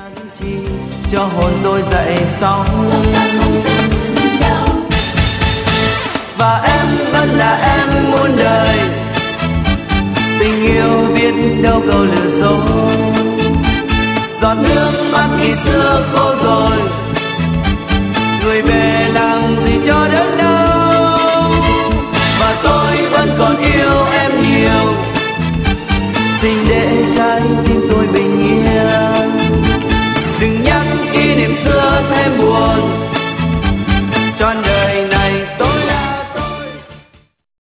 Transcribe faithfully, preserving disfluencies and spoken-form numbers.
cho hồn tôi dậy sóng. Và em vẫn là em muôn đời, tình yêu biết đâu câu lừa dối. Giọt nước mắt khi xưa khô rồi, người về